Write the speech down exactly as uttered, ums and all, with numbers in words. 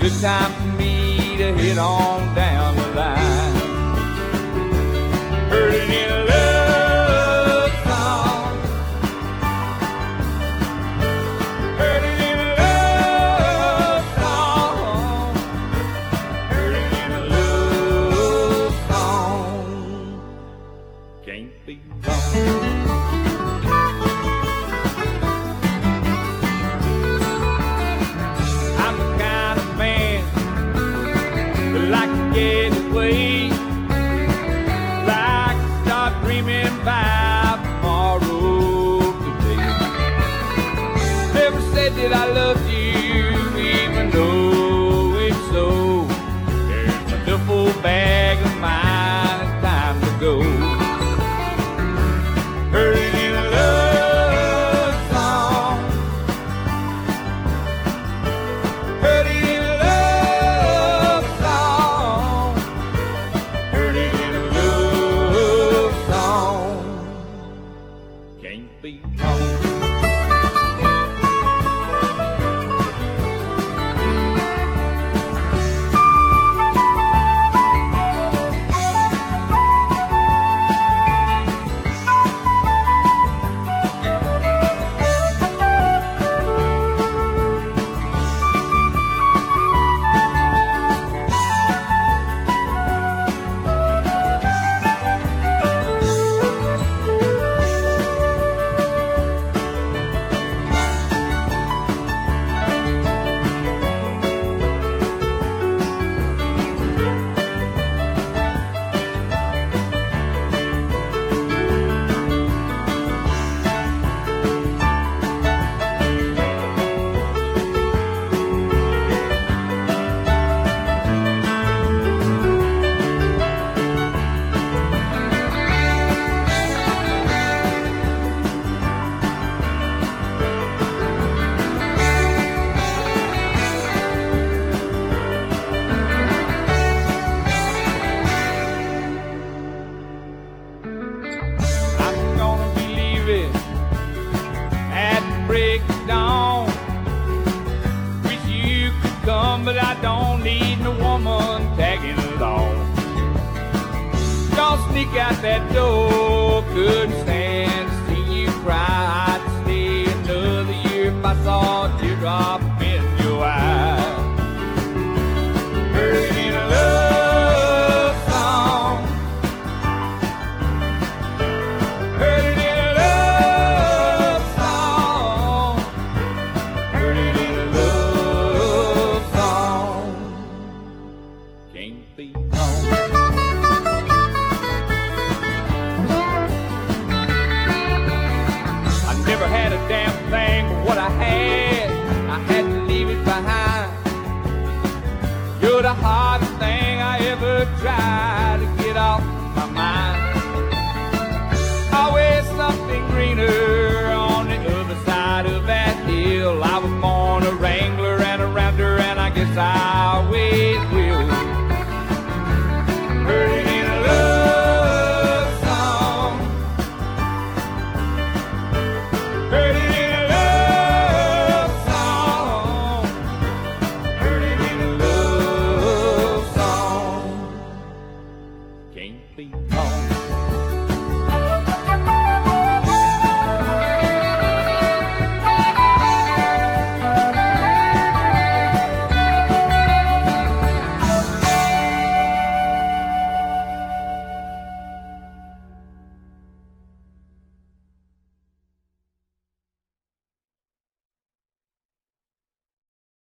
good time for me to head on down the line. Heard it in a love song. Heard it in a love song. Heard it in a love song. Can't be wrong. I'm the kind of man that like to get away, like to start dreaming about tomorrow today. Never said that I loved you, even though it's so. There's a duffel bag of mine, it's time to go. Heard it in a love song. Heard it in a love song. Heard it in a love song. Can't be wrong. I'm gonna be leaving at the break of dawn. Wish you could come, but I don't need no woman tagging along. Gonna sneak out that door, couldn't stand to see you cry. I'd stay another year if I saw a teardrop in your eye. Heard it in a love song. Heard it in a love song. Heard it in a love song. Can't be wrong. I never had a damn thing but what I had. I had to leave it behind. You're the hardest thing I ever tried to